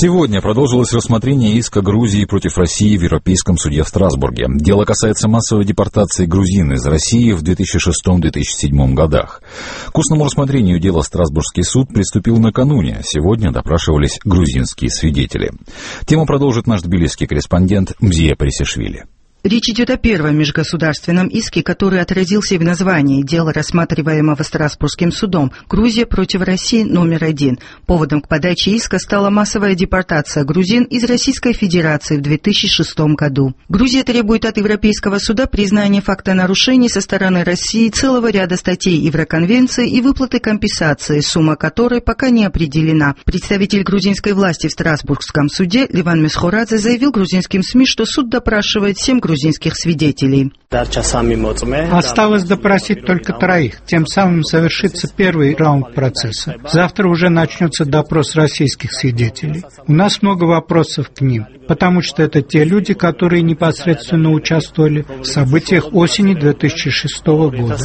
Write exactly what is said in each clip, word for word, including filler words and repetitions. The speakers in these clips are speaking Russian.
Сегодня продолжилось рассмотрение иска Грузии против России в Европейском суде в Страсбурге. Дело касается массовой депортации грузин из России в две тысячи шестом — две тысячи седьмом годах. К устному рассмотрению дела Страсбургский суд приступил накануне. Сегодня допрашивались грузинские свидетели. Тему продолжит наш тбилисский корреспондент Мзия Парисишвили. Речь идет о первом межгосударственном иске, который отразился и в названии дела, рассматриваемого Страсбургским судом «Грузия против России номер один». Поводом к подаче иска стала массовая депортация грузин из Российской Федерации в две тысячи шестом году. Грузия требует от Европейского суда признания факта нарушений со стороны России целого ряда статей Евроконвенции и выплаты компенсации, сумма которой пока не определена. Представитель грузинской власти в Страсбургском суде Ливан Месхорадзе заявил грузинским СМИ, что суд допрашивает семь грузинских грузинских свидетелей. Осталось допросить только троих. Тем самым завершится первый раунд процесса. Завтра уже начнется допрос российских свидетелей. У нас много вопросов к ним, потому что это те люди, которые непосредственно участвовали в событиях осени две тысячи шестого года.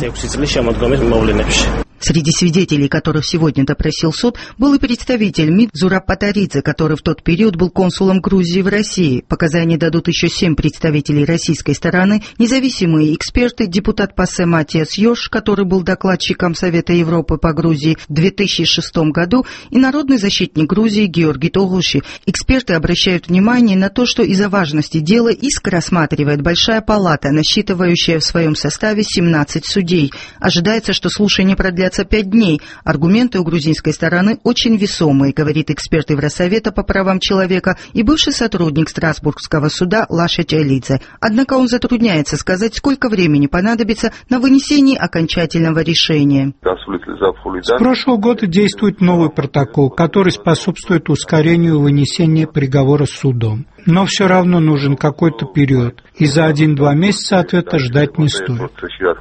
Среди свидетелей, которых сегодня допросил суд, был и представитель МИД Зураб Патаридзе, который в тот период был консулом Грузии в России. Показания дадут еще семь представителей российской стороны, независимые эксперты, депутат ПАСЕ Матиас Йош, который был докладчиком Совета Европы по Грузии в две тысячи шестом году, и народный защитник Грузии Георгий Тогуши. Эксперты обращают внимание на то, что из-за важности дела иск рассматривает Большая палата, насчитывающая в своем составе семнадцать судей. Ожидается, что слушание продлятся пять дней. Аргументы у грузинской стороны очень весомые, говорит эксперт Евросовета по правам человека и бывший сотрудник Страсбургского суда Лаша Чайлидзе. Однако он затрудняется сказать, сколько времени понадобится на вынесение окончательного решения. С прошлого года действует новый протокол, который способствует ускорению вынесения приговора судом. Но все равно нужен какой-то период, и за один-два месяца ответа ждать не стоит.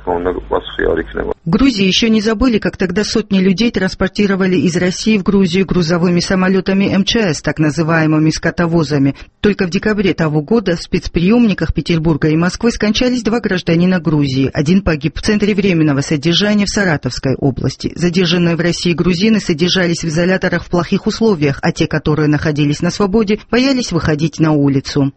В Грузии еще не забыли, как тогда сотни людей транспортировали из России в Грузию грузовыми самолетами эм че эс, так называемыми скотовозами. Только в декабре того года в спецприемниках Петербурга и Москвы скончались два гражданина Грузии. Один погиб в центре временного содержания в Саратовской области. Задержанные в России грузины содержались в изоляторах в плохих условиях, а те, которые находились на свободе, боялись выходить на улицу.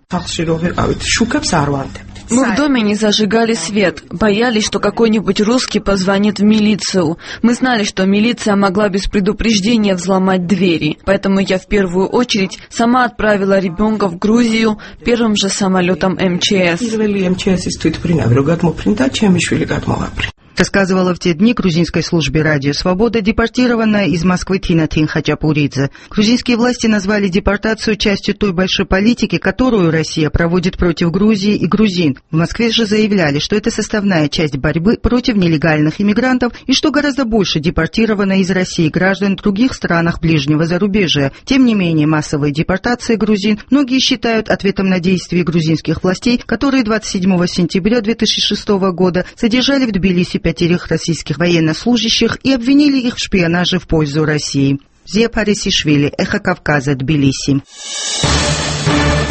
Мы в доме не зажигали свет, боялись, что какой-нибудь русский позвонит в милицию. Мы знали, что милиция могла без предупреждения взломать двери, поэтому я в первую очередь сама отправила ребенка в Грузию первым же самолетом эм че эс. Рассказывала в те дни грузинской службе «Радио Свобода» депортированная из Москвы Тина Тинхачапуридзе. Грузинские власти назвали депортацию частью той большой политики, которую Россия проводит против Грузии и грузин. В Москве же заявляли, что это составная часть борьбы против нелегальных иммигрантов и что гораздо больше депортировано из России граждан в других странах ближнего зарубежья. Тем не менее, массовые депортации грузин многие считают ответом на действия грузинских властей, которые двадцать седьмого сентября две тысячи шестого года содержали в Тбилиси пятерых российских военнослужащих и обвинили их в шпионаже в пользу России. Мзия Парисишвили, Эхо Кавказа, Тбилиси.